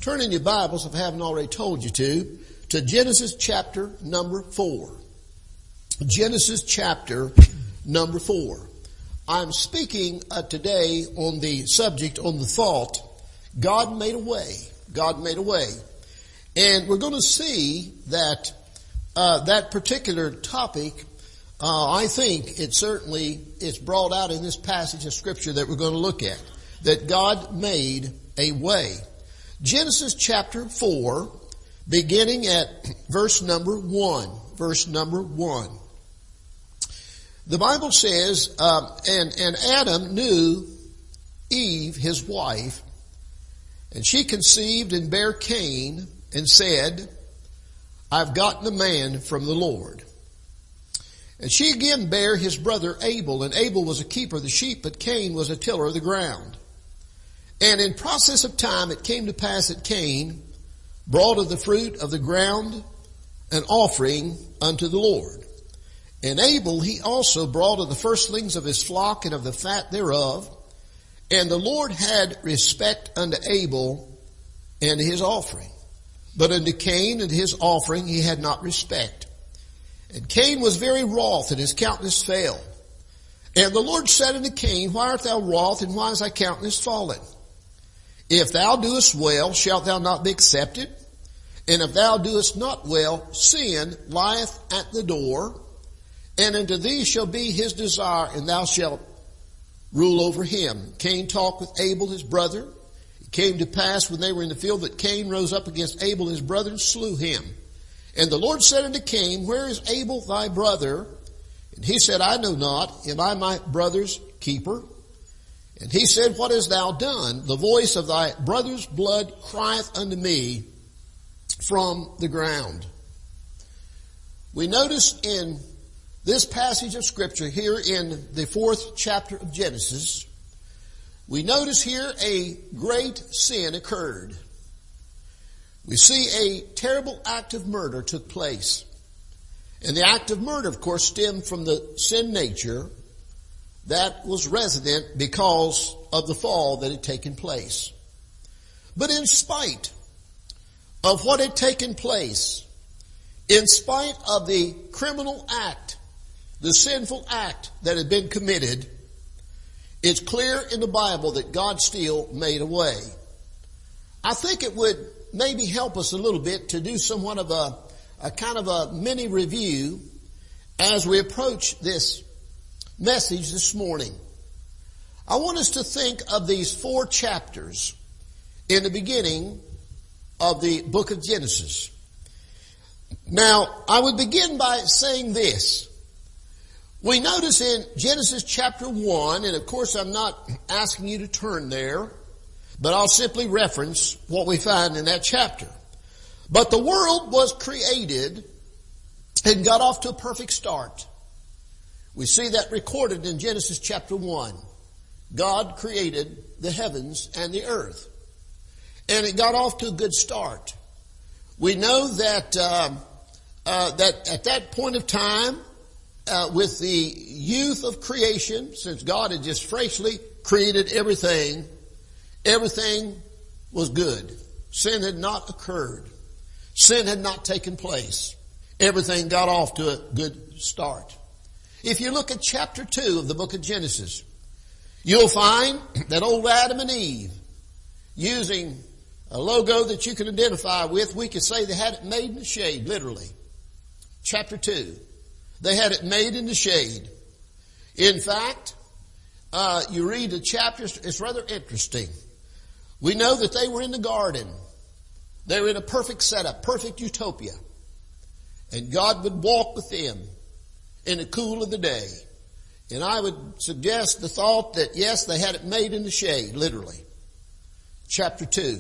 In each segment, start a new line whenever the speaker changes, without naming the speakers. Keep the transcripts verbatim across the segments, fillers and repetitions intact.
Turn in your Bibles, if I haven't already told you to, to Genesis chapter number four. Genesis chapter number four. I'm speaking uh, today on the subject, on the thought, God made a way. God made a way. And we're going to see that uh, that particular topic, uh, I think it certainly is brought out in this passage of Scripture that we're going to look at. That God made a way. Genesis chapter four, beginning at verse number one. Verse number one. The Bible says, uh, and, and Adam knew Eve, his wife, and she conceived and bare Cain, and said, I've gotten a man from the Lord. And she again bare his brother Abel, and Abel was a keeper of the sheep, but Cain was a tiller of the ground. And in process of time it came to pass that Cain brought of the fruit of the ground an offering unto the Lord. And Abel he also brought of the firstlings of his flock and of the fat thereof. And the Lord had respect unto Abel and his offering. But unto Cain and his offering he had not respect. And Cain was very wroth, and his countenance fell. And the Lord said unto Cain, Why art thou wroth, and why is thy countenance fallen? If thou doest well, shalt thou not be accepted? And if thou doest not well, sin lieth at the door, and unto thee shall be his desire, and thou shalt rule over him. Cain talked with Abel his brother. It came to pass when they were in the field that Cain rose up against Abel his brother and slew him. And the Lord said unto Cain, Where is Abel thy brother? And he said, I know not. Am I my brother's keeper? And he said, What hast thou done? The voice of thy brother's blood crieth unto me from the ground. We notice in this passage of Scripture here in the fourth chapter of Genesis, we notice here a great sin occurred. We see a terrible act of murder took place. And the act of murder, of course, stemmed from the sin nature that was resident because of the fall that had taken place. But in spite of what had taken place, in spite of the criminal act, the sinful act that had been committed, it's clear in the Bible that God still made a way. I think it would maybe help us a little bit to do somewhat of a, a kind of a mini review as we approach this message this morning. I want us to think of these four chapters in the beginning of the book of Genesis. Now, I would begin by saying this. We notice in Genesis chapter one, and of course I'm not asking you to turn there, but I'll simply reference what we find in that chapter. But the world was created and got off to a perfect start. We see that recorded in Genesis chapter one. God created the heavens and the earth. And it got off to a good start. We know that, uh, uh, that at that point of time, uh, with the youth of creation, since God had just freshly created everything, everything was good. Sin had not occurred. Sin had not taken place. Everything got off to a good start. If you look at chapter two of the book of Genesis, you'll find that old Adam and Eve, using a logo that you can identify with, we could say they had it made in the shade, literally. Chapter two. They had it made in the shade. In fact, uh, you read the chapters, it's rather interesting. We know that they were in the garden. They were in a perfect setup, perfect utopia. And God would walk with them in the cool of the day. And I would suggest the thought that, yes, they had it made in the shade, literally. Chapter two.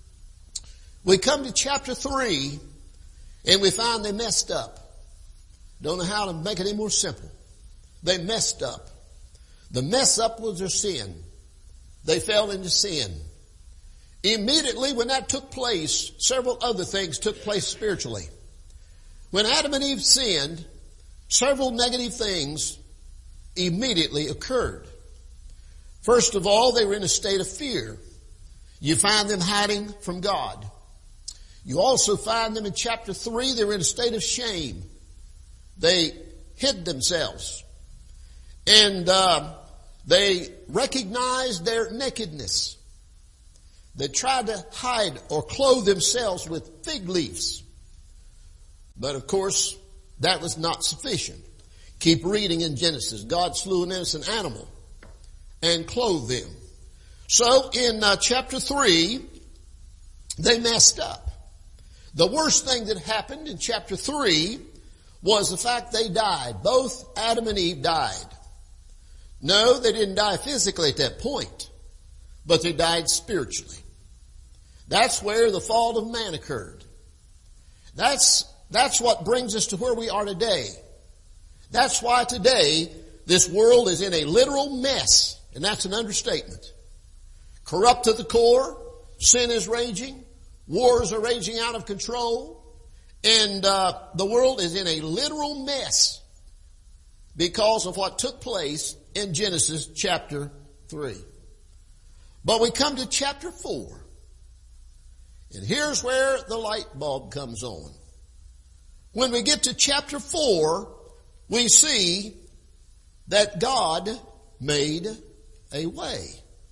We come to chapter three, and we find they messed up. Don't know how to make it any more simple. They messed up. The mess up was their sin. They fell into sin. Immediately when that took place, several other things took place spiritually. When Adam and Eve sinned, several negative things immediately occurred. First of all, they were in a state of fear. You find them hiding from God. You also find them in chapter three, they're in a state of shame. They hid themselves. And uh, they recognized their nakedness. They tried to hide or clothe themselves with fig leaves. But of course, that was not sufficient. Keep reading in Genesis. God slew an innocent animal and clothed them. So in uh, chapter three, they messed up. The worst thing that happened in chapter three was the fact they died. Both Adam and Eve died. No, they didn't die physically at that point, but they died spiritually. That's where the fall of man occurred. That's, that's what brings us to where we are today. That's why today this world is in a literal mess, and that's an understatement. Corrupt to the core, sin is raging, wars are raging out of control, and uh, the world is in a literal mess because of what took place in Genesis chapter three. But we come to chapter four, and here's where the light bulb comes on. When we get to chapter four, we see that God made a way.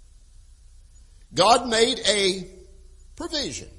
God made a provision.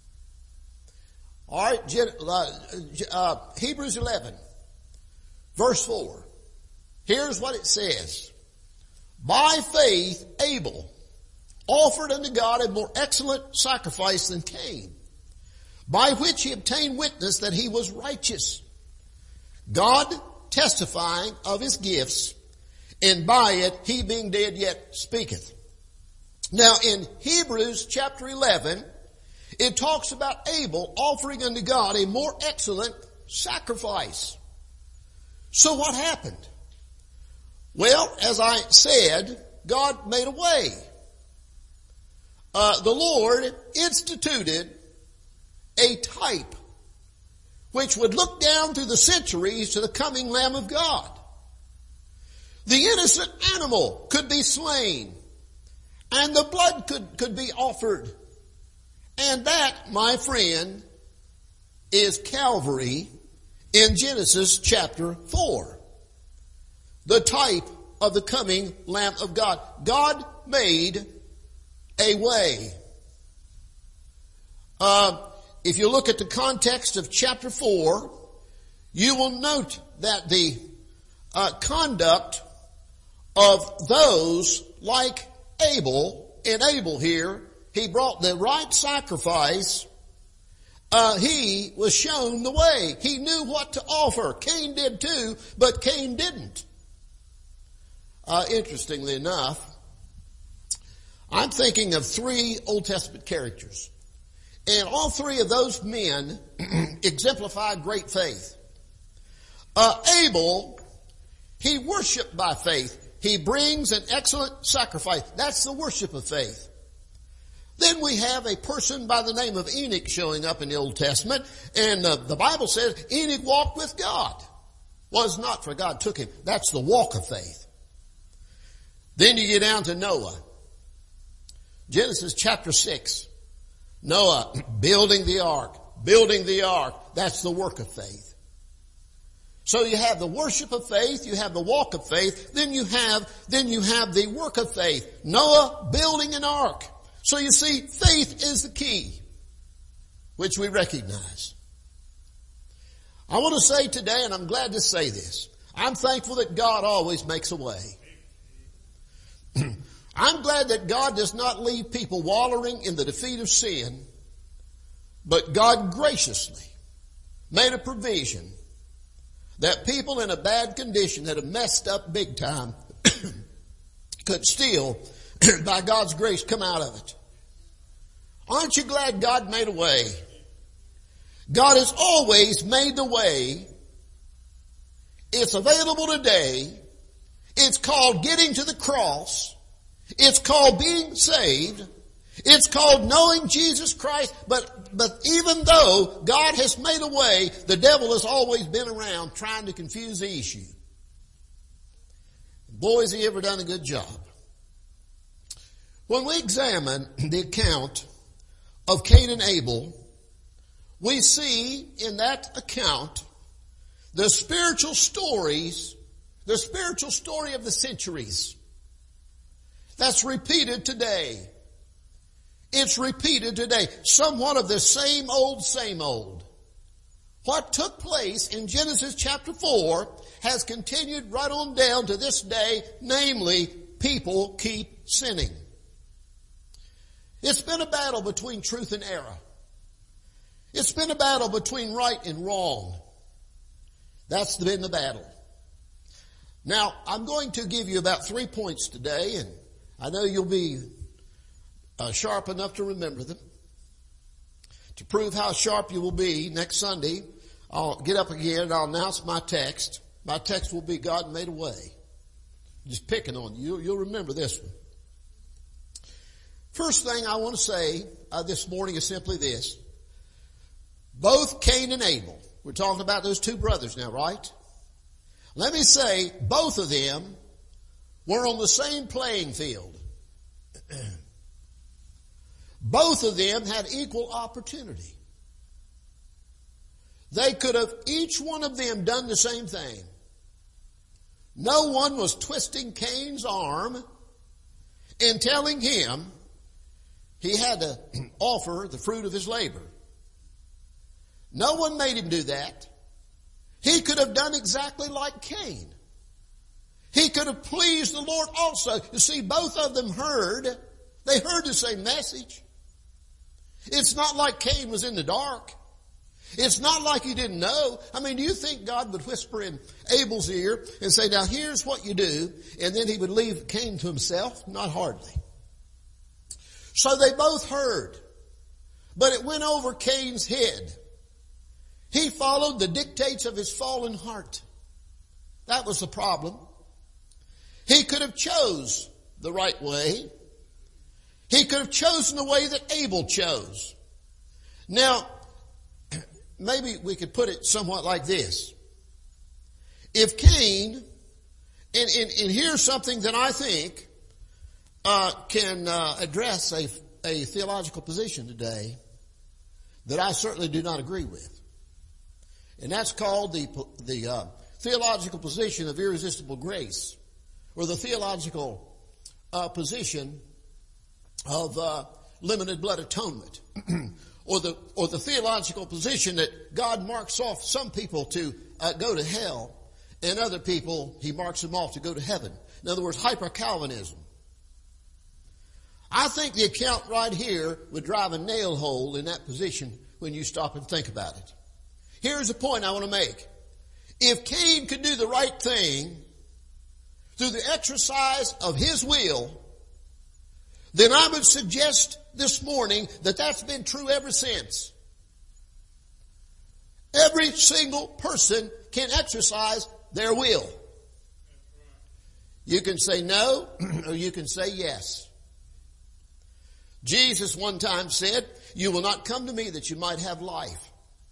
All right, uh, Hebrews eleven, verse four. Here's what it says. By faith, Abel offered unto God a more excellent sacrifice than Cain, by which he obtained witness that he was righteous, God testifying of his gifts, and by it he being dead yet speaketh. Now in Hebrews chapter eleven, it talks about Abel offering unto God a more excellent sacrifice. So what happened? Well, as I said, God made a way. Uh, the Lord instituted a type which would look down through the centuries to the coming Lamb of God. The innocent animal could be slain, and the blood could, could be offered. And that, my friend, is Calvary in Genesis chapter four. The type of the coming Lamb of God. God made a way. Uh, if you look at the context of chapter four, you will note that the uh, conduct of those like Abel, and Abel here, he brought the right sacrifice. Uh, he was shown the way. He knew what to offer. Cain did too, but Cain didn't. Uh, interestingly enough, I'm thinking of three Old Testament characters. And all three of those men exemplify great faith. Uh, Abel, he worshiped by faith. He brings an excellent sacrifice. That's the worship of faith. Then we have a person by the name of Enoch showing up in the Old Testament. And uh, the Bible says Enoch walked with God. Was not, for God took him. That's the walk of faith. Then you get down to Noah. Genesis chapter six. Noah building the ark. Building the ark. That's the work of faith. So you have the worship of faith, you have the walk of faith, then you have, then you have the work of faith. Noah building an ark. So you see, faith is the key, which we recognize. I want to say today, and I'm glad to say this, I'm thankful that God always makes a way. I'm glad that God does not leave people wallowing in the defeat of sin, but God graciously made a provision that people in a bad condition that have messed up big time could still, by God's grace, come out of it. Aren't you glad God made a way? God has always made the way. It's available today. It's called getting to the cross. It's called being saved. It's called knowing Jesus Christ. But, but even though God has made a way, the devil has always been around trying to confuse the issue. Boy, has he ever done a good job. When we examine the account of Cain and Abel, we see in that account the spiritual stories, the spiritual story of the centuries. That's repeated today. It's repeated today. Somewhat of the same old, same old. What took place in Genesis chapter four has continued right on down to this day, namely, people keep sinning. It's been a battle between truth and error. It's been a battle between right and wrong. That's been the battle. Now, I'm going to give you about three points today, and I know you'll be uh, sharp enough to remember them. To prove how sharp you will be next Sunday, I'll get up again and I'll announce my text. My text will be God made a way. Just picking on you. You'll remember this one. First thing I want to say uh, this morning is simply this. Both Cain and Abel, we're talking about those two brothers now, right? Let me say, both of them were on the same playing field. Both of them had equal opportunity. They could have, each one of them, done the same thing. No one was twisting Cain's arm and telling him he had to offer the fruit of his labor. No one made him do that. He could have done exactly like Cain. He could have pleased the Lord also. You see, both of them heard. They heard the same message. It's not like Cain was in the dark. It's not like he didn't know. I mean, do you think God would whisper in Abel's ear and say, now here's what you do, and then he would leave Cain to himself? Not hardly. So they both heard, but it went over Cain's head. He followed the dictates of his fallen heart. That was the problem. He could have chose the right way. He could have chosen the way that Abel chose. Now, maybe we could put it somewhat like this. If Cain, and, and, and here's something that I think uh, can uh, address a, a theological position today that I certainly do not agree with. And that's called the, the uh, theological position of irresistible grace, or the theological uh, position of uh, limited blood atonement, or the or the theological position that God marks off some people to uh, go to hell, and other people He marks them off to go to heaven. In other words, hyper-Calvinism. I think the account right here would drive a nail hole in that position when you stop and think about it. Here's the point I want to make. If Cain could do the right thing through the exercise of his will, then I would suggest this morning that that's been true ever since. Every single person can exercise their will. You can say no, or you can say yes. Jesus one time said, "You will not come to me that you might have life.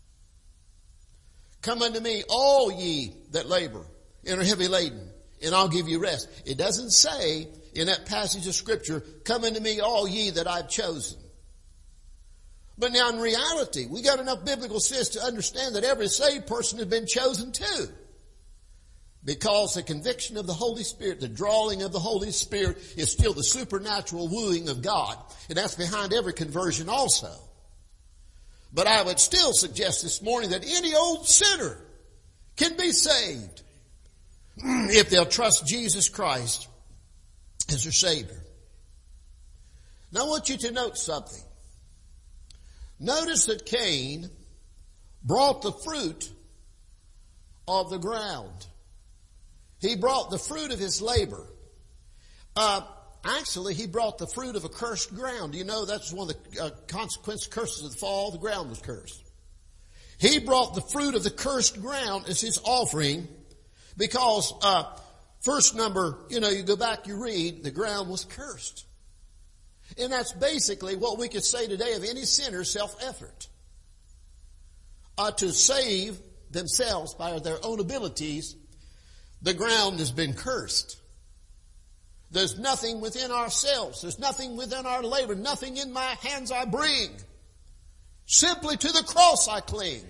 Come unto me, all ye that labor and are heavy laden, and I'll give you rest." It doesn't say in that passage of Scripture, "Come unto me, all ye that I've chosen." But now in reality, we got enough biblical sense to understand that every saved person has been chosen too. Because the conviction of the Holy Spirit, the drawing of the Holy Spirit, is still the supernatural wooing of God. And that's behind every conversion also. But I would still suggest this morning that any old sinner can be saved if they'll trust Jesus Christ as their Savior. Now I want you to note something. Notice that Cain brought the fruit of the ground. He brought the fruit of his labor. Uh, actually, he brought the fruit of a cursed ground. You know, that's one of the uh, consequence curses of the fall. The ground was cursed. He brought the fruit of the cursed ground as his offering because, uh, first number, you know, you go back, you read, the ground was cursed. And that's basically what we could say today of any sinner's self-effort. Uh, to save themselves by their own abilities, the ground has been cursed. There's nothing within ourselves. There's nothing within our labor. Nothing in my hands I bring. Simply to the cross I cling.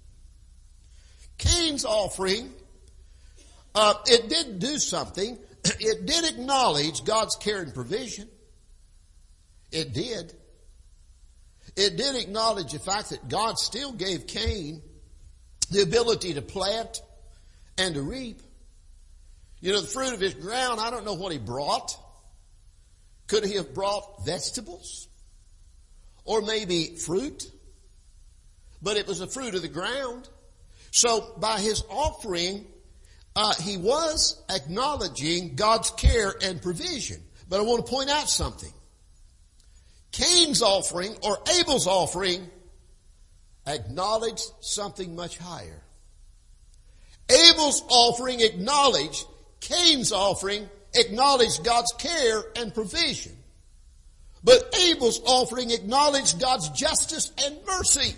Cain's offering, uh, it did do something. It did acknowledge God's care and provision. It did. It did acknowledge the fact that God still gave Cain the ability to plant and to reap. You know, the fruit of his ground, I don't know what he brought. Could he have brought vegetables? Or maybe fruit? But it was the fruit of the ground. So by his offering, uh, he was acknowledging God's care and provision. But I want to point out something. Cain's offering, or Abel's offering, acknowledged something much higher. Abel's offering acknowledged, Cain's offering acknowledged God's care and provision. But Abel's offering acknowledged God's justice and mercy.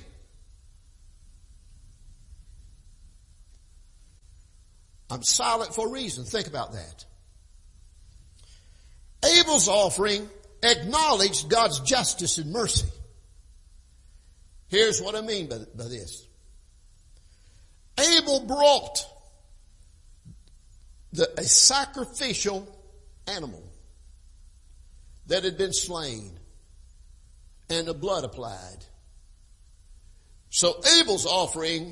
I'm silent for a reason. Think about that. Abel's offering acknowledged God's justice and mercy. Here's what I mean by, by this. Abel brought the, a sacrificial animal that had been slain and the blood applied. So Abel's offering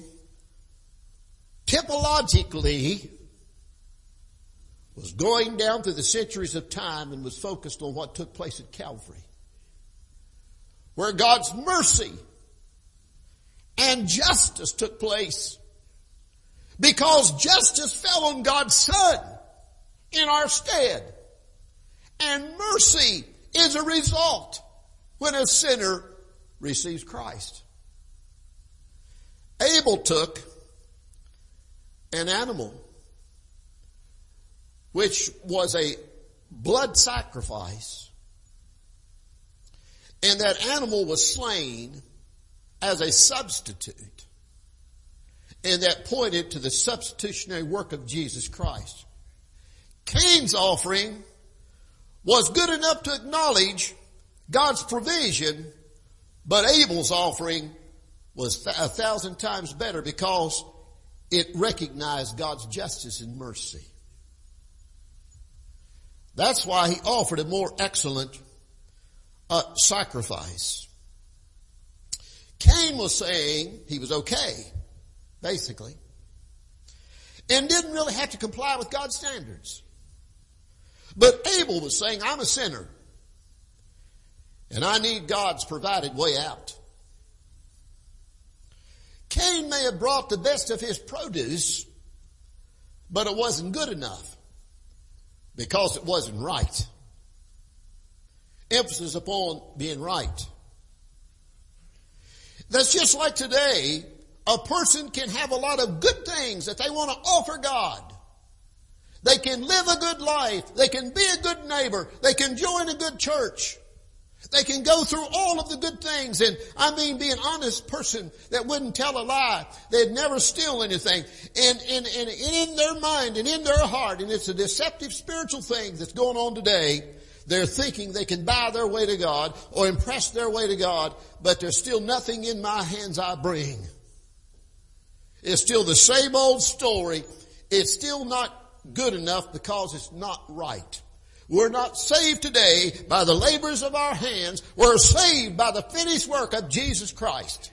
typologically was going down through the centuries of time and was focused on what took place at Calvary, where God's mercy and justice took place, because justice fell on God's Son in our stead, and mercy is a result when a sinner receives Christ. Abel took an animal which was a blood sacrifice, and that animal was slain as a substitute, and that pointed to the substitutionary work of Jesus Christ. Cain's offering was good enough to acknowledge God's provision, but Abel's offering was a thousand times better because it recognized God's justice and mercy. That's why he offered a more excellent uh, sacrifice. Cain was saying he was okay, basically, and didn't really have to comply with God's standards. But Abel was saying, I'm a sinner, and I need God's provided way out. Cain may have brought the best of his produce, but it wasn't good enough because it wasn't right. Emphasis upon being right. That's just like today, a person can have a lot of good things that they want to offer God. They can live a good life. They can be a good neighbor. They can join a good church. They can go through all of the good things. And I mean be an honest person that wouldn't tell a lie. They'd never steal anything. And, and, and in their mind and in their heart, and it's a deceptive spiritual thing that's going on today, they're thinking they can buy their way to God or impress their way to God, but there's still nothing in my hands I bring. It's still the same old story. It's still not good enough because it's not right. We're not saved today by the labors of our hands. We're saved by the finished work of Jesus Christ.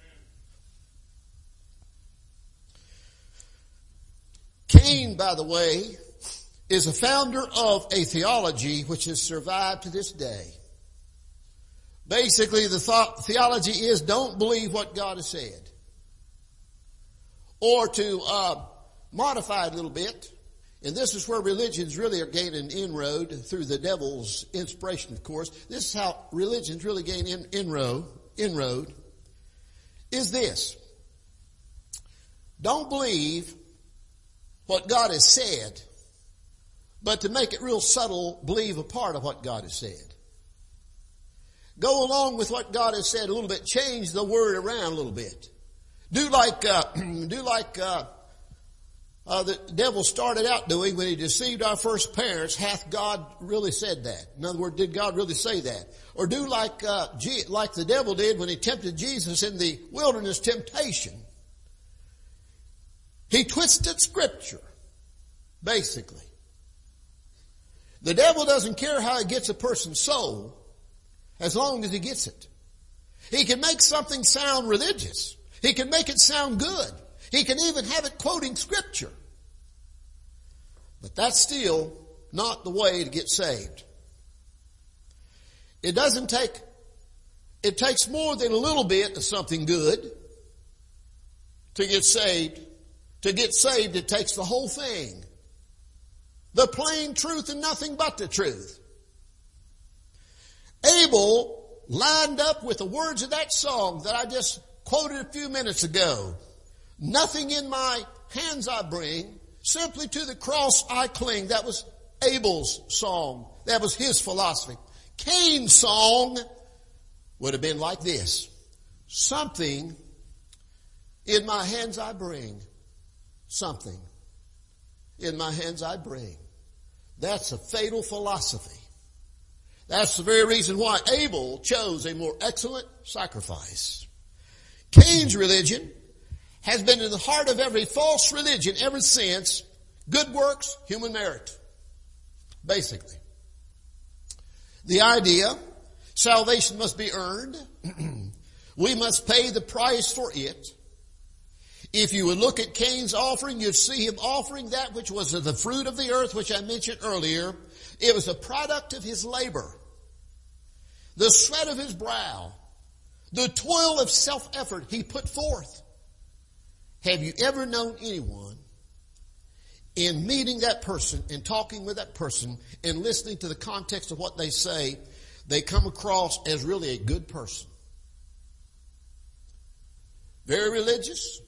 Cain, by the way, is a founder of a theology which has survived to this day. Basically, the th- theology is don't believe what God has said. Or to uh, modify it a little bit, and this is where religions really are gaining inroad through the devil's inspiration, of course. This is how religions really gain in, inroad, inroad, is this. Don't believe what God has said, but to make it real subtle, believe a part of what God has said. Go along with what God has said a little bit. Change the word around a little bit. Do like, uh, do like, uh, uh, the devil started out doing when he deceived our first parents. Hath God really said that? In other words, did God really say that? Or do like, uh, G- like the devil did when he tempted Jesus in the wilderness temptation. He twisted Scripture, basically. The devil doesn't care how he gets a person's soul as long as he gets it. He can make something sound religious. He can make it sound good. He can even have it quoting Scripture. But that's still not the way to get saved. It doesn't take, it takes more than a little bit of something good to get saved. To get saved, it takes the whole thing. The plain truth and nothing but the truth. Abel lined up with the words of that song that I just quoted a few minutes ago. Nothing in my hands I bring, simply to the cross I cling. That was Abel's song. That was his philosophy. Cain's song would have been like this. Something in my hands I bring. Something in my hands I bring. That's a fatal philosophy. That's the very reason why Abel chose a more excellent sacrifice. Cain's religion has been in the heart of every false religion ever since. Good works, human merit. Basically. The idea, salvation must be earned. We must pay the price for it. If you would look at Cain's offering, you'd see him offering that which was of the fruit of the earth, which I mentioned earlier. It was a product of his labor, the sweat of his brow, the toil of self-effort he put forth. Have you ever known anyone, in meeting that person and talking with that person and listening to the context of what they say, they come across as really a good person? Very religious.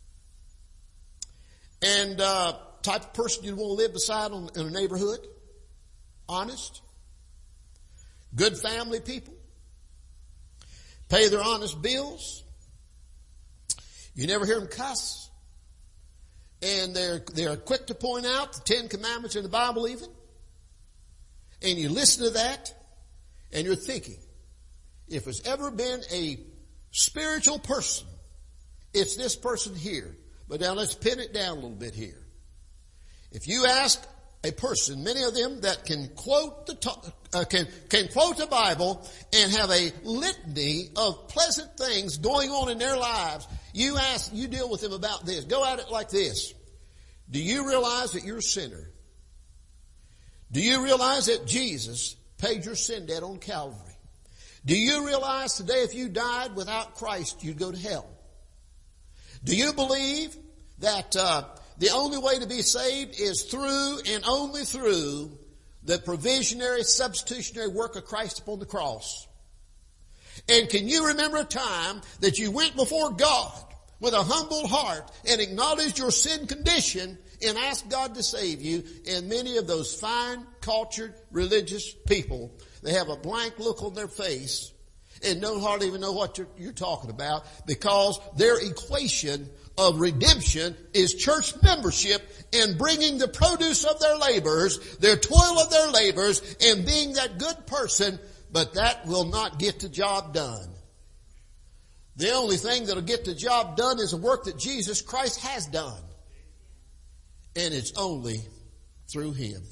And uh type of person you'd want to live beside on, in a neighborhood. Honest. Good family people. Pay their honest bills. You never hear them cuss. And they're, they're quick to point out the Ten Commandments in the Bible even. And you listen to that and you're thinking, if there's ever been a spiritual person, it's this person here. But now let's pin it down a little bit here. If you ask a person, many of them that can quote the uh, can can quote the Bible and have a litany of pleasant things going on in their lives, you ask, you deal with them about this. Go at it like this. Do you realize that you're a sinner? Do you realize that Jesus paid your sin debt on Calvary? Do you realize today if you died without Christ, you'd go to hell? Do you believe that uh, the only way to be saved is through and only through the provisionary, substitutionary work of Christ upon the cross? And can you remember a time that you went before God with a humble heart and acknowledged your sin condition and asked God to save you? And many of those fine, cultured, religious people, they have a blank look on their face and don't hardly even know what you're, you're talking about, because their equation of redemption is church membership and bringing the produce of their labors, their toil of their labors, and being that good person, but that will not get the job done. The only thing that'll get the job done is the work that Jesus Christ has done. And it's only through Him.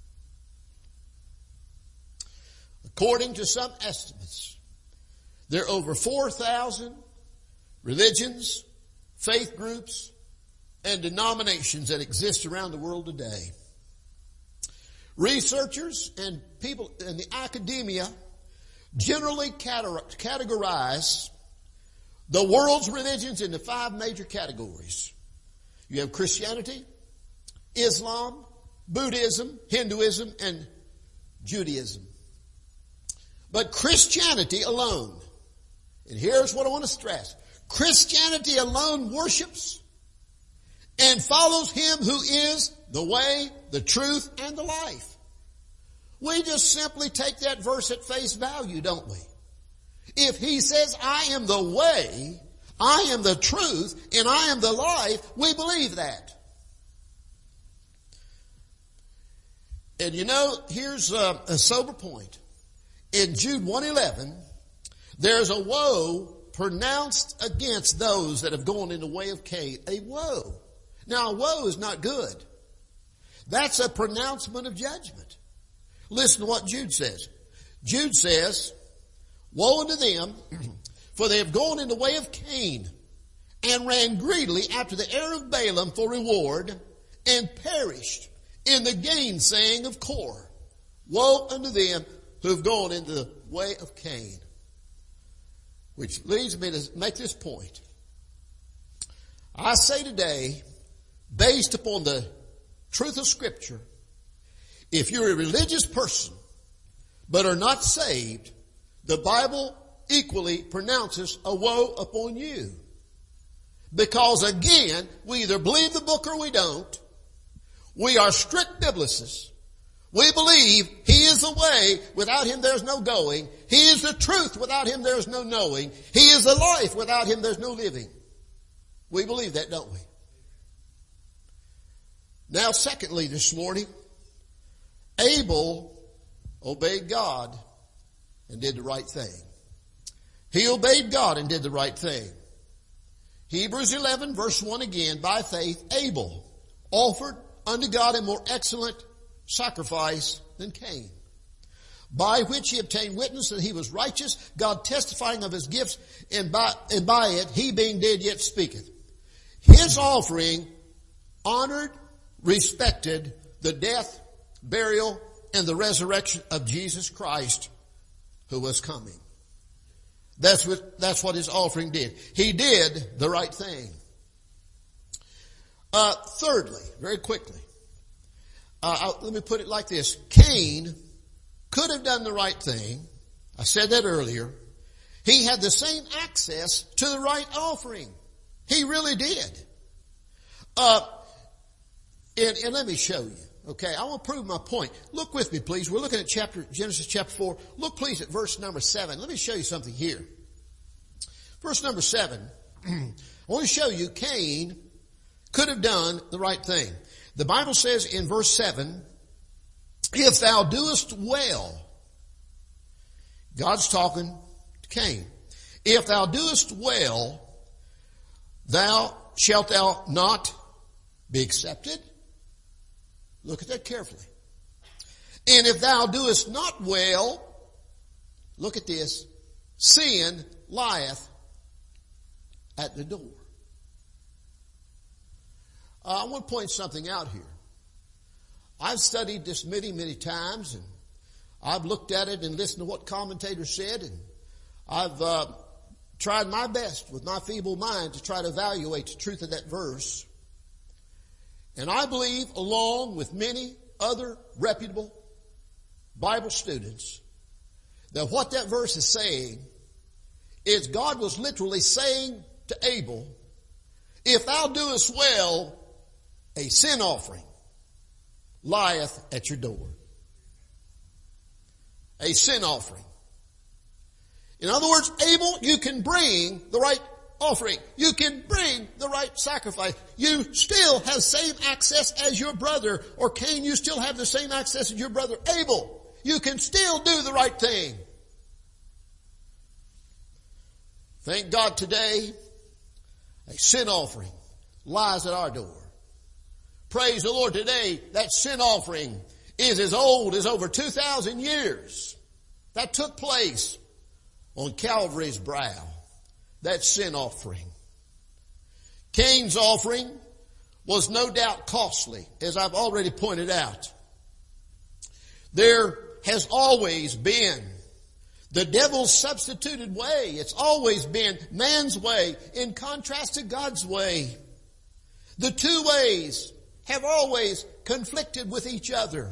According to some estimates, there are over four thousand religions, faith groups, and denominations that exist around the world today. Researchers and people in the academia generally categorize the world's religions into five major categories. You have Christianity, Islam, Buddhism, Hinduism, and Judaism. But Christianity alone, and here's what I want to stress, Christianity alone worships and follows Him who is the way, the truth, and the life. We just simply take that verse at face value, don't we? If He says, I am the way, I am the truth, and I am the life, we believe that. And you know, here's a, a sober point. In Jude one eleven, there's a woe pronounced against those that have gone in the way of Cain. A woe. Now, a woe is not good. That's a pronouncement of judgment. Listen to what Jude says. Jude says, woe unto them, for they have gone in the way of Cain, and ran greedily after the heir of Balaam for reward, and perished in the gainsaying of Kor. Woe unto them who have gone into the way of Cain. Which leads me to make this point. I say today, based upon the truth of Scripture, if you're a religious person but are not saved, the Bible equally pronounces a woe upon you. Because again, we either believe the book or we don't. We are strict biblicists. We believe He is the way, without Him there's no going. He is the truth, without Him there's no knowing. He is the life, without Him there's no living. We believe that, don't we? Now, secondly, this morning, Abel obeyed God and did the right thing. He obeyed God and did the right thing. Hebrews eleven, verse one again, by faith, Abel offered unto God a more excellent sacrifice than Cain, by which he obtained witness that he was righteous, God testifying of his gifts, and by, and by it he being dead yet speaketh. His offering honored, respected the death, burial, and the resurrection of Jesus Christ, who was coming. That's what, that's what his offering did. He did the right thing. Uh, thirdly, very quickly, uh, let me put it like this. Cain could have done the right thing. I said that earlier. He had the same access to the right offering. He really did. Uh, and, and let me show you. Okay, I want to prove my point. Look with me, please. We're looking at chapter Genesis chapter four. Look, please, at verse number seven. Let me show you something here. Verse number seven. I want to show you Cain could have done the right thing. The Bible says in verse seven, if thou doest well, God's talking to Cain. If thou doest well, thou shalt thou not be accepted? Look at that carefully. And if thou doest not well, look at this, sin lieth at the door. Uh, I want to point something out here. I've studied this many, many times, and I've looked at it and listened to what commentators said, and I've uh, tried my best with my feeble mind to try to evaluate the truth of that verse. And I believe, along with many other reputable Bible students, that what that verse is saying is God was literally saying to Abel, if thou doest well, a sin offering lieth at your door. A sin offering. In other words, Abel, you can bring the right offering. You can bring the right sacrifice. You still have same access as your brother. Or Cain, you still have the same access as your brother Abel. You can still do the right thing. Thank God today, a sin offering lies at our door. Praise the Lord, today that sin offering is as old as over two thousand years. That took place on Calvary's brow. That sin offering. Cain's offering was no doubt costly, as I've already pointed out. There has always been the devil's substituted way. It's always been man's way in contrast to God's way. The two ways have always conflicted with each other.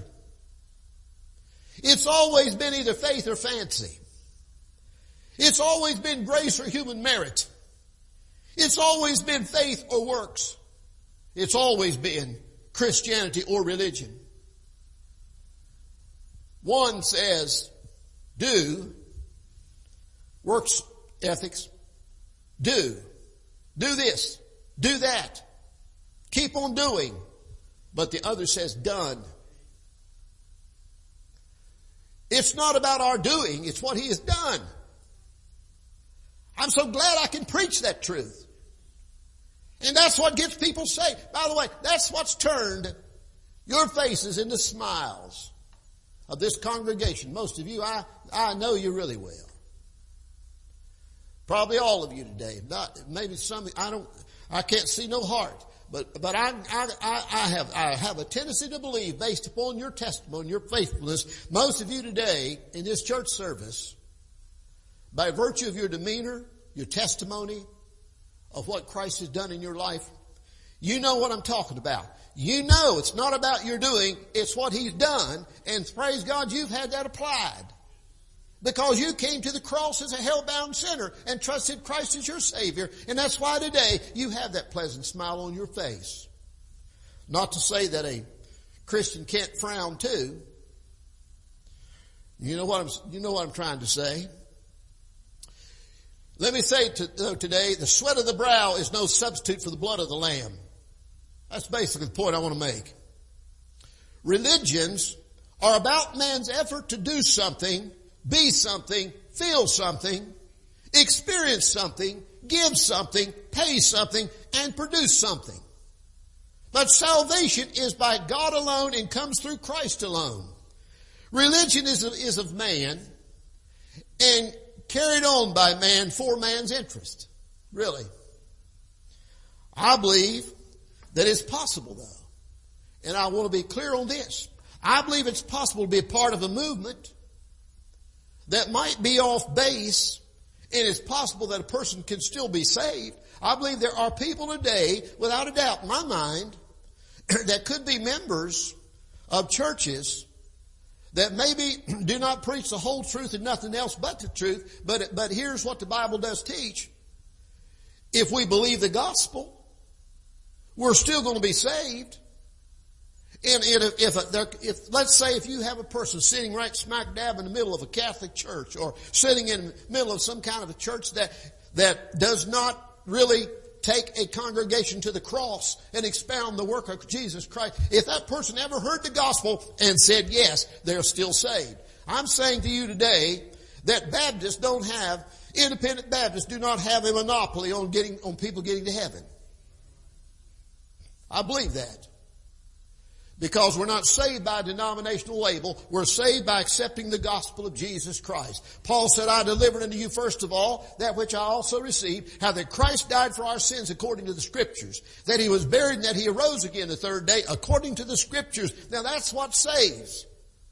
It's always been either faith or fancy. It's always been grace or human merit. It's always been faith or works. It's always been Christianity or religion. One says, do, works ethics, do, do this, do that, keep on doing. But the other says done. It's not about our doing, it's what He has done. I'm so glad I can preach that truth. And that's what gets people saved. By the way, that's what's turned your faces into smiles of this congregation. Most of you, I, I know you really well. Probably all of you today. Not, maybe some, I don't, I can't see no heart. But, but I, I, I have, I have a tendency to believe, based upon your testimony, your faithfulness, most of you today in this church service, by virtue of your demeanor, your testimony of what Christ has done in your life, you know what I'm talking about. You know it's not about your doing, it's what He's done, and praise God you've had that applied. Because you came to the cross as a hell-bound sinner and trusted Christ as your Savior. And that's why today you have that pleasant smile on your face. Not to say that a Christian can't frown too. You know what I'm, you know what I'm trying to say. Let me say to, uh, today, the sweat of the brow is no substitute for the blood of the Lamb. That's basically the point I want to make. Religions are about man's effort to do something, be something, feel something, experience something, give something, pay something, and produce something. But salvation is by God alone and comes through Christ alone. Religion is of, is of man and carried on by man for man's interest. Really. I believe that it's possible though. And I want to be clear on this. I believe it's possible to be a part of a movement that might be off base, and it's possible that a person can still be saved. I believe there are people today, without a doubt in my mind, that could be members of churches that maybe do not preach the whole truth and nothing else but the truth, but, but here's what the Bible does teach. If we believe the gospel, we're still going to be saved. And if, if, if, let's say if you have a person sitting right smack dab in the middle of a Catholic church, or sitting in the middle of some kind of a church that, that does not really take a congregation to the cross and expound the work of Jesus Christ, if that person ever heard the gospel and said yes, they're still saved. I'm saying to you today that Baptists don't have, independent Baptists do not have a monopoly on getting, on people getting to heaven. I believe that. Because we're not saved by a denominational label. We're saved by accepting the gospel of Jesus Christ. Paul said, I delivered unto you first of all that which I also received, how that Christ died for our sins according to the Scriptures, that He was buried and that He arose again the third day according to the Scriptures. Now that's what saves.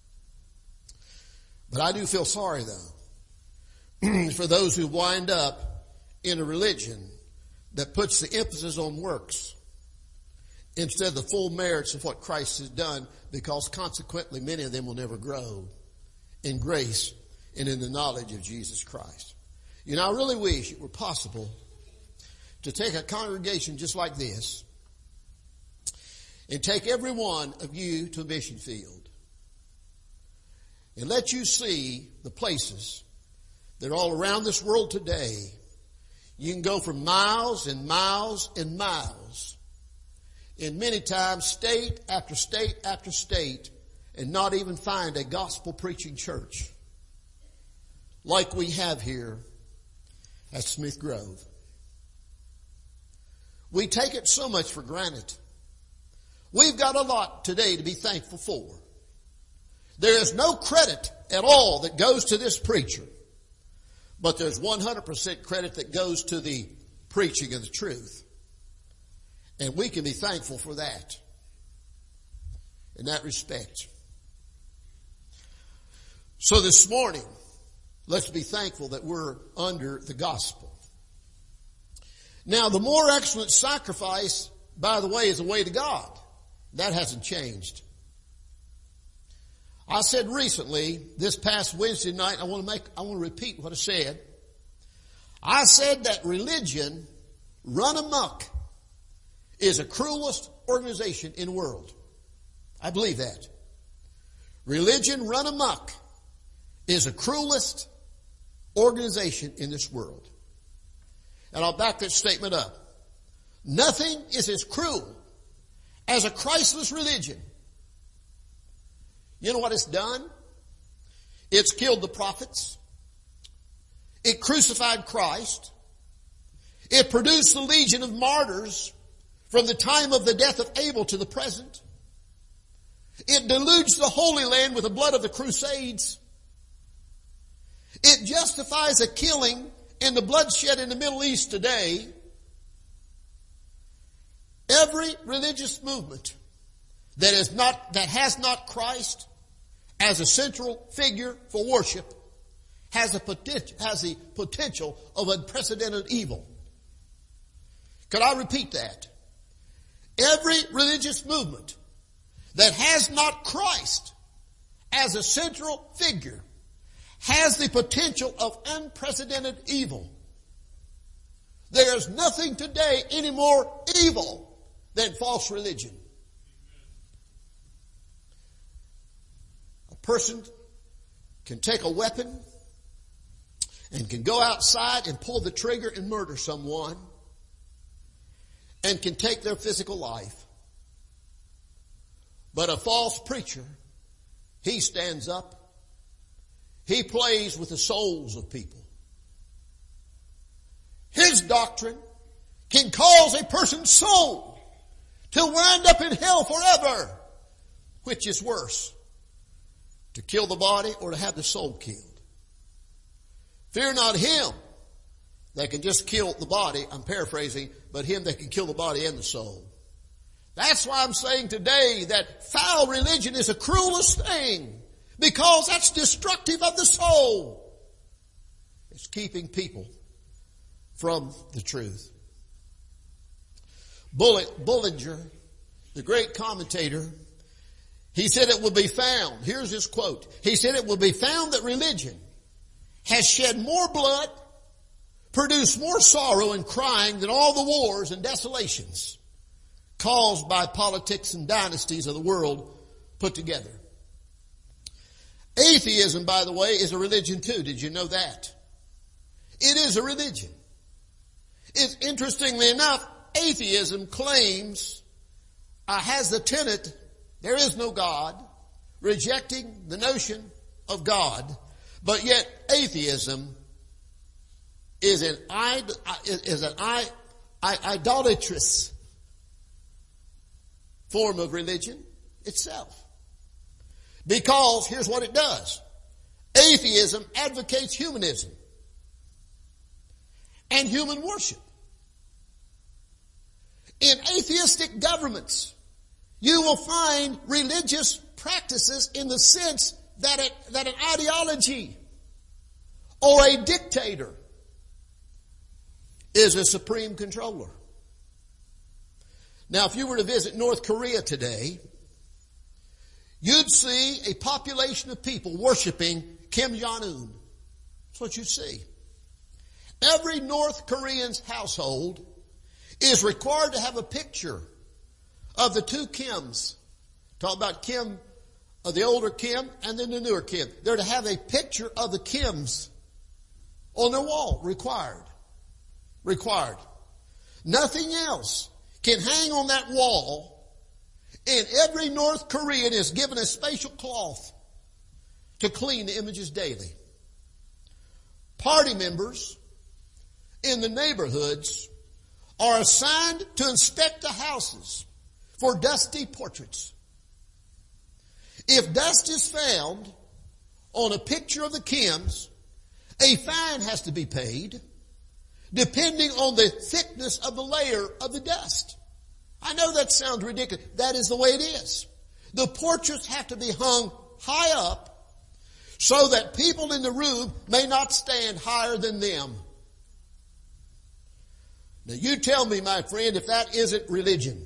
But I do feel sorry though for those who wind up in a religion that puts the emphasis on works instead of the full merits of what Christ has done, because consequently many of them will never grow in grace and in the knowledge of Jesus Christ. You know, I really wish it were possible to take a congregation just like this and take every one of you to a mission field and let you see the places that are all around this world today. You can go for miles and miles and miles, and many times state after state after state, and not even find a gospel preaching church like we have here at Smith Grove. We take it so much for granted. We've got a lot today to be thankful for. There is no credit at all that goes to this preacher, but there's one hundred percent credit that goes to the preaching of the truth. And we can be thankful for that in that respect. So this morning, let's be thankful that we're under the gospel. Now, the more excellent sacrifice, by the way, is the way to God. That hasn't changed. I said recently, this past Wednesday night, I want to make, I want to repeat what I said. I said that religion run amok is the cruelest organization in the world. I believe that. Religion run amok is the cruelest organization in this world. And I'll back that statement up. Nothing is as cruel as a Christless religion. You know what it's done? It's killed the prophets. It crucified Christ. It produced the legion of martyrs from the time of the death of Abel to the present. It deluged the Holy Land with the blood of the Crusades. It justifies a killing and the bloodshed in the Middle East today. Every religious movement that is not, that has not Christ as a central figure for worship has a potential, has the potential of unprecedented evil. Could I repeat that? Every religious movement that has not Christ as a central figure has the potential of unprecedented evil. There's nothing today any more evil than false religion. A person can take a weapon and can go outside and pull the trigger and murder someone and can take their physical life. But a false preacher, he stands up. He plays with the souls of people. His doctrine can cause a person's soul to wind up in hell forever. Which is worse? To kill the body or to have the soul killed? Fear not him that can just kill the body, I'm paraphrasing, but him that can kill the body and the soul. That's why I'm saying today that foul religion is the cruelest thing, because that's destructive of the soul. It's keeping people from the truth. Bullinger, the great commentator, he said it will be found, here's his quote, he said it will be found that religion has shed more blood, produced more sorrow and crying than all the wars and desolations caused by politics and dynasties of the world put together. Atheism, by the way, is a religion too. Did you know that? It is a religion. It's, interestingly enough, atheism claims, uh, has the tenet, there is no God, rejecting the notion of God, but yet atheism is an, is an idolatrous form of religion itself. Because here's what it does. Atheism advocates humanism and human worship. In atheistic governments, you will find religious practices in the sense that, it, that an ideology or a dictator is a supreme controller. Now, if you were to visit North Korea today, you'd see a population of people worshiping Kim Jong-un. That's what you see. Every North Korean's household is required to have a picture of the two Kims. Talk about Kim, uh, the older Kim and then the newer Kim. They're to have a picture of the Kims on their wall. Required. Required. Nothing else can hang on that wall, and every North Korean is given a special cloth to clean the images daily. Party members in the neighborhoods are assigned to inspect the houses for dusty portraits. If dust is found on a picture of the Kims, a fine has to be paid depending on the thickness of the layer of the dust. I know that sounds ridiculous. That is the way it is. The portraits have to be hung high up so that people in the room may not stand higher than them. Now you tell me, my friend, if that isn't religion.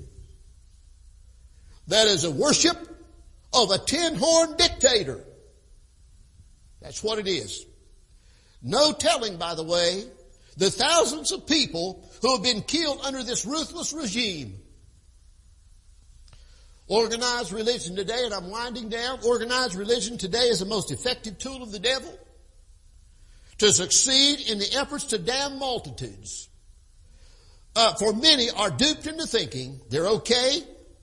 That is a worship of a tin-horn dictator. That's what it is. No telling, by the way, the thousands of people who have been killed under this ruthless regime. Organized religion today, and I'm winding down, organized religion today is the most effective tool of the devil to succeed in the efforts to damn multitudes. Uh, for many are duped into thinking they're okay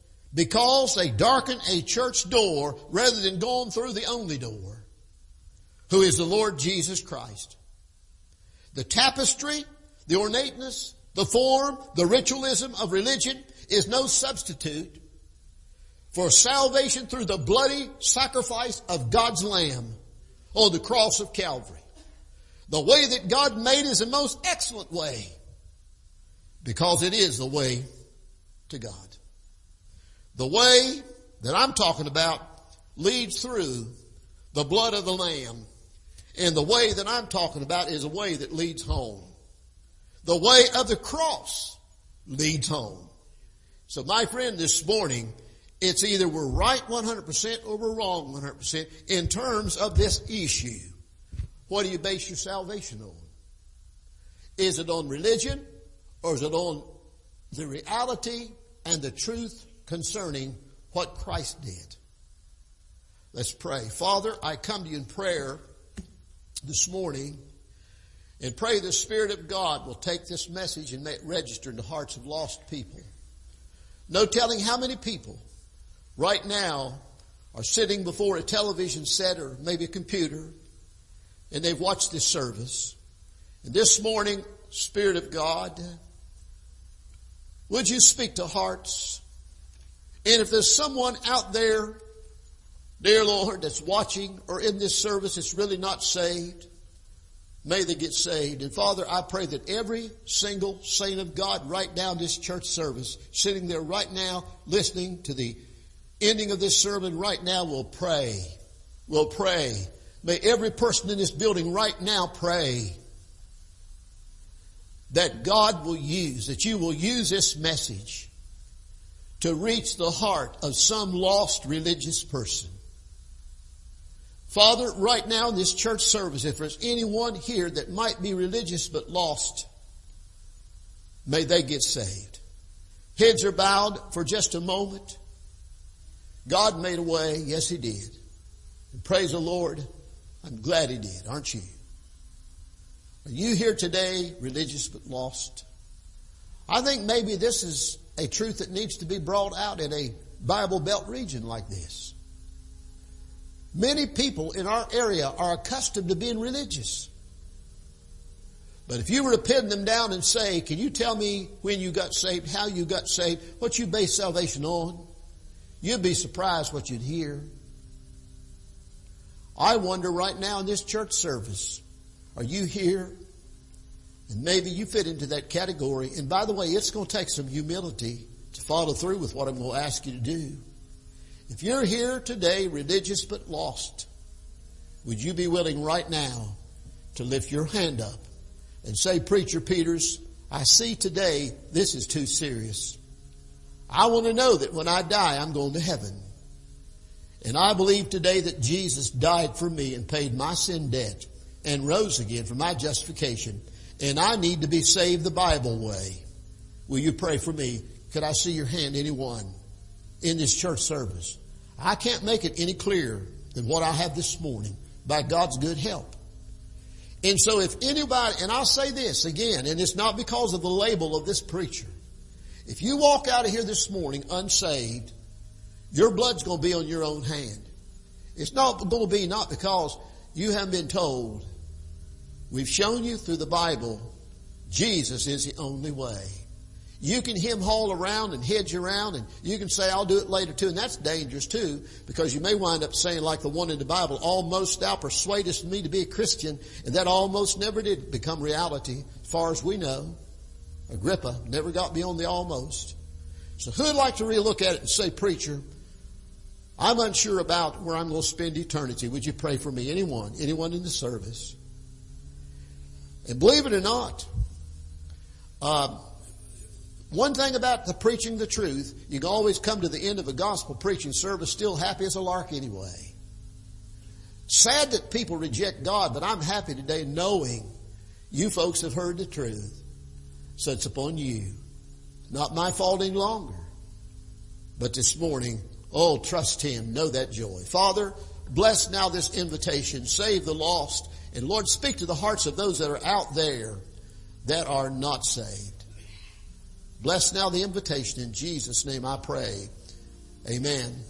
because they darken a church door rather than going through the only door. who is the Lord Jesus Christ. The tapestry, the ornateness, the form, the ritualism of religion is no substitute for salvation through the bloody sacrifice of God's Lamb on the cross of Calvary. The way that God made is the most excellent way, because it is the way to God. The way that I'm talking about leads through the blood of the Lamb. And the way that I'm talking about is a way that leads home. The way of the cross leads home. So my friend, this morning, it's either we're right one hundred percent or we're wrong one hundred percent in terms of this issue. What do you base your salvation on? Is it on religion, or is it on the reality and the truth concerning what Christ did? Let's pray. Father, I come to you in prayer this morning and pray the Spirit of God will take this message and make it register in the hearts of lost people. No telling how many people right now are sitting before a television set or maybe a computer, and they've watched this service. And this morning, Spirit of God, would you speak to hearts? And if there's someone out there, dear Lord, that's watching or in this service that's really not saved, may they get saved. And Father, I pray that every single saint of God right now in this church service, sitting there right now, listening to the ending of this sermon right now, will pray. Will pray. May every person in this building right now pray that God will use, that you will use this message to reach the heart of some lost religious person. Father, right now in this church service, if there's anyone here that might be religious but lost, may they get saved. Heads are bowed for just a moment. God made a way. Yes, He did. And praise the Lord. I'm glad He did, aren't you? Are you here today, religious but lost? I think maybe this is a truth that needs to be brought out in a Bible Belt region like this. Many people in our area are accustomed to being religious. But if you were to pin them down and say, can you tell me when you got saved, how you got saved, what you base salvation on? You'd be surprised what you'd hear. I wonder right now in this church service, are you here? And maybe you fit into that category. And by the way, it's going to take some humility to follow through with what I'm going to ask you to do. If you're here today, religious but lost, would you be willing right now to lift your hand up and say, Preacher Peters, I see today this is too serious. I want to know that when I die, I'm going to heaven. And I believe today that Jesus died for me and paid my sin debt and rose again for my justification. And I need to be saved the Bible way. Will you pray for me? Could I see your hand, anyone, in this church service? I can't make it any clearer than what I have this morning by God's good help. And so if anybody, and I'll say this again, and it's not because of the label of this preacher. If you walk out of here this morning unsaved, your blood's going to be on your own hand. It's not going to be not because you haven't been told. We've shown you through the Bible, Jesus is the only way. You can hem haul around and hedge around, and you can say, I'll do it later too. And that's dangerous too, because you may wind up saying like the one in the Bible, almost thou persuadest me to be a Christian. And that almost never did become reality as far as we know. Agrippa never got beyond the almost. So who'd like to really look at it and say, Preacher, I'm unsure about where I'm going to spend eternity. Would you pray for me? Anyone, anyone in the service? And believe it or not, uh, one thing about the preaching the truth, you can always come to the end of a gospel preaching service still happy as a lark anyway. Sad that people reject God, but I'm happy today knowing you folks have heard the truth. So it's upon you. Not my fault any longer. But this morning, oh, trust Him. Know that joy. Father, bless now this invitation. Save the lost. And Lord, speak to the hearts of those that are out there that are not saved. Bless now the invitation. In Jesus' name I pray. Amen.